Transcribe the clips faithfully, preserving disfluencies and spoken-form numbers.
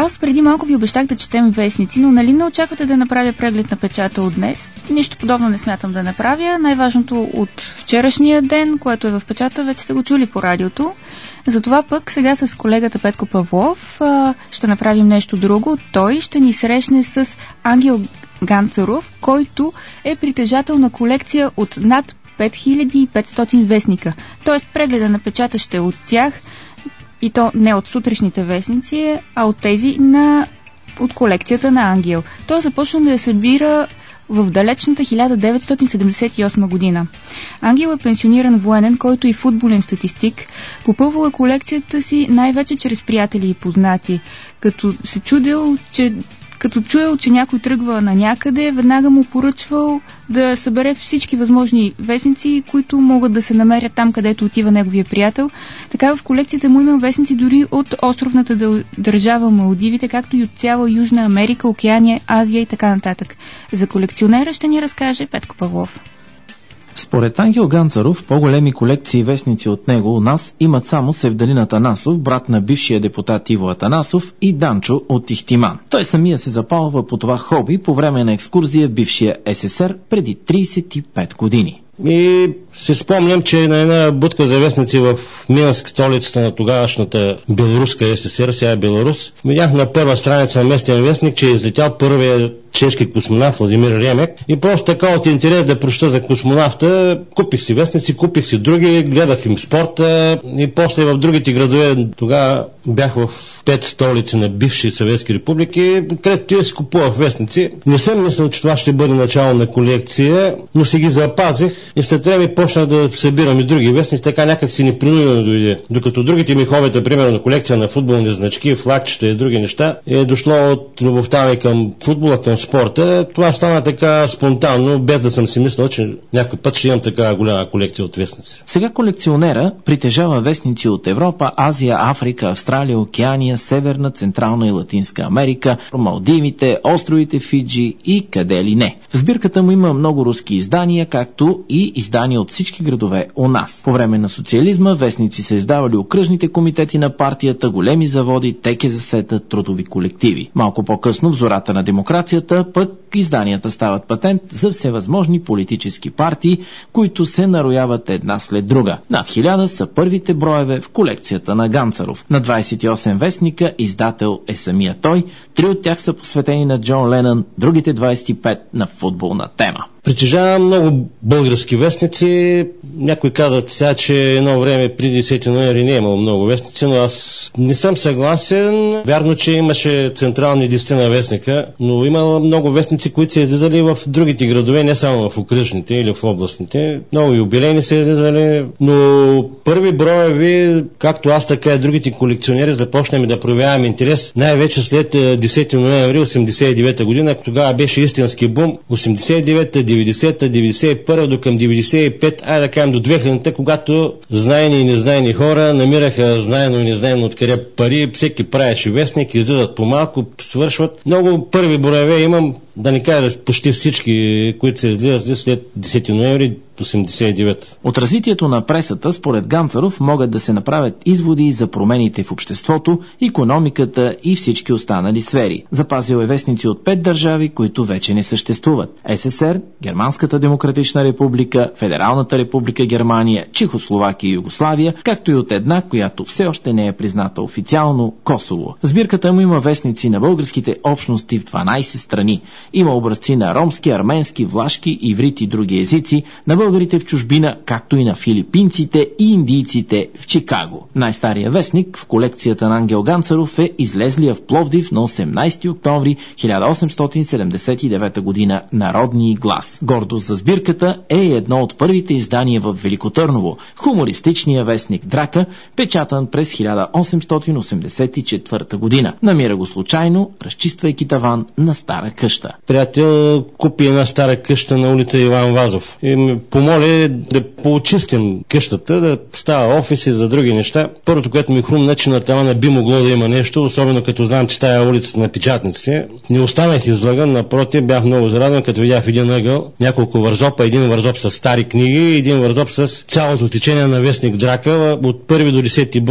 Аз преди малко ви обещах да четем вестници, но нали не очаквате да направя преглед на печата от днес? Нищо подобно не смятам да направя. Най-важното от вчерашния ден, което е в печата, вече сте го чули по радиото. Затова пък сега с колегата Петко Павлов ще направим нещо друго. Той ще ни срещне с Ангел Ганцаров, който е притежател на колекция от над пет хиляди и петстотин вестника. Тоест прегледа на печата ще е от тях, и то не от сутрешните вестници, а от тези на, от колекцията на Ангел. Той започна да я събира в далечната хиляда деветстотин седемдесет и осма година. Ангел е пенсиониран военен, който и футболен статистик. Попълвал е колекцията си най-вече чрез приятели и познати. Като се чудил, че Като чуел, че някой тръгва на някъде, веднага му поръчвал да събере всички възможни вестници, които могат да се намерят там, където отива неговия приятел. Така в колекцията му има вестници дори от островната държава Малдивите, както и от цяла Южна Америка, Океания, Азия и така нататък. За колекционера ще ни разкаже Петко Павлов. Според Ангел Ганцаров, по-големи колекции вестници от него у нас имат само Севдалин Атанасов, брат на бившия депутат Иво Атанасов, и Данчо от Ихтиман. Той самия се запалва по това хоби по време на екскурзия в бившия Ес Ес Ер преди трийсет и пет години. И си спомням, че на една будка за вестници в Минск, столицата на тогавашната белоруска Ес Ес Ер, сега е Беларус, видях на първа страница на местен вестник, че е излетял първия чешки космонавт Владимир Ремек, и просто така от интерес да прочета за космонавта, купих си вестници, купих си други, гледах им спорта и после в другите градове. Тогава бях в пет столици на бивши съветски републики, където я си купувах вестници. Не съм мислил, че това ще бъде начало на колекция, но си ги запазих и след време почнах да събирам и други вестници, така някак си непринудено дойде. Докато другите ми хобита, примерно на колекция на футболни значки, флагчета и други неща, е дошло от любовта ми към футбола, към спорта. Това стана така спонтанно, без да съм си мислил, че някой път ще имам така голяма колекция от вестници. Сега колекционера притежава вестници от Европа, Азия, Африка, Австралия, Океания, Северна, Централна и Латинска Америка, Малдивите, островите Фиджи и къде ли не. В сбирката му има много руски издания, както и издания от всички градове у нас. По време на социализма вестници са издавали окръжните комитети на партията, големи заводи, ТКЗС-та, трудови колективи. Малко по-късно в зората на демокрацията пък изданията стават патент за всевъзможни политически партии, които се нарояват една след друга. Над хиляда са първите броеве в колекцията на Ганцаров. На двайсет и осем вестника издател е самия той. Три от тях са посветени на Джон Ленън, другите двайсет и пет на футболна тема. Притежавам много български вестници. Някой казват сега, че едно време преди десети ноември не е имало много вестници, но аз не съм съгласен. Вярно, че имаше централни десетина вестника, но има много вестници, които са излизали в другите градове, не само в окръжните или в областните. Много юбилейни са излизали, но първи броеви, както аз, така и другите колекционери, започнем да проявяваме интерес най-вече след десети ноември осемдесет и девета година. Тогава беше истински бум. осемдесет и девета, деветдесета, деветдесет и първа до към деветдесет и пет, айде да кажем до две хилядната, когато знайни и незнайни хора намираха знайно и незнайно откъде пари, всеки правеше вестник, излизат по-малко, свършват. Много първи броеве имам, да не кажа почти всички, които се излизат след десети ноември осемдесет и девета. От развитието на пресата, според Ганцаров, могат да се направят изводи за промените в обществото, икономиката и всички останали сфери. Запазил е вестници от пет държави, които вече не съществуват: Ес Ес Ер, Германската демократична република, Федералната република Германия, Чехословакия и Югославия, както и от една, която все още не е призната официално – Косово. В сбирката му има вестници на българските общности в дванайсет страни. Има образци на ромски, арменски, влашки, иврит и други езици, на българите в чужбина, както и на филипинците и индийците в Чикаго. Най-стария вестник в колекцията на Ангел Ганцаров е излезлия в Пловдив на осемнайсети октомври хиляда осемстотин седемдесет и девета година Народни глас. Гордост за сбирката е едно от първите издания в Велико Търново, хумористичния вестник Драка, печатан през хиляда осемстотин осемдесет и четвърта година. Намира го случайно, разчиствайки таван на стара къща. Приятел купи една стара къща на улица Иван Вазов и ме помоли да поочистим къщата, да става офиси за други неща. Първото, което ми хрумна, че на тавана би могло да има нещо, особено като знам, че тая улицата на печатниците. Не останах излаган, напротив, бях много зарадван, като видях в един ъгъл няколко вързопа, един вързоп с стари книги и един вързоп с цялото течение на вестник Драка от първи до десети брой,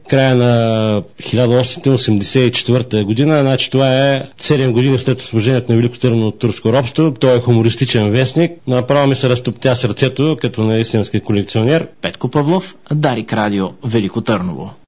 края на хиляда осемстотин осемдесет и четвърта година. Значи това е седем години след освобождението на Велико Търново от турско робство. Той е хумористичен вестник. Направо ми се разтоптя сърцето като на истински колекционер. Петко Павлов, Дарик радио, Велико Търново.